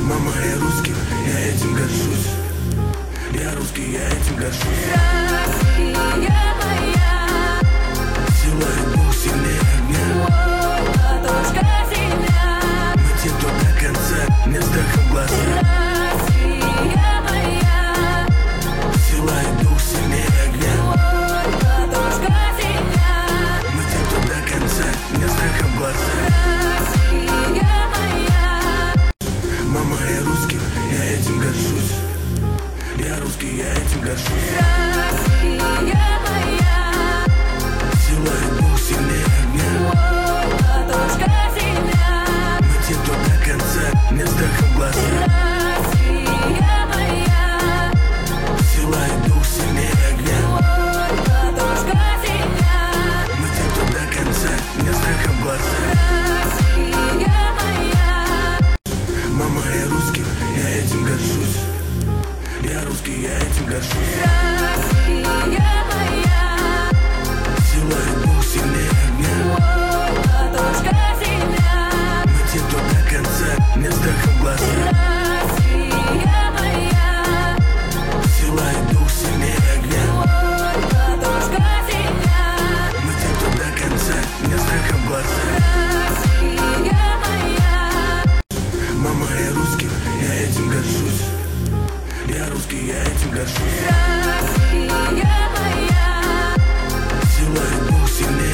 Мама, я русский, я этим горжусь. Я русский, я этим горжусь. Россия моя, Сила и дух сильнее огня. матушка земля. Мы те, кто до конца, не страх в глаза. Россия моя, Сила и дух сильнее огня. матушка земля. Мы те, кто до конца, не страх в глаза. Россия моя, Мама, я русский, я этим горжусь. Я русский, я этим горжусь. Россия моя, Сила и дух сильнее огня. матушка земля. Мы те, кто до конца, не страх в глаза. Россия моя, Сила и дух сильнее огня. матушка земля. Мы те, кто до конца, не страх в глаза. Россия моя, Мама, я русский, я этим горжусь. Я русский, я этим горжусь. Россия моя, Сила и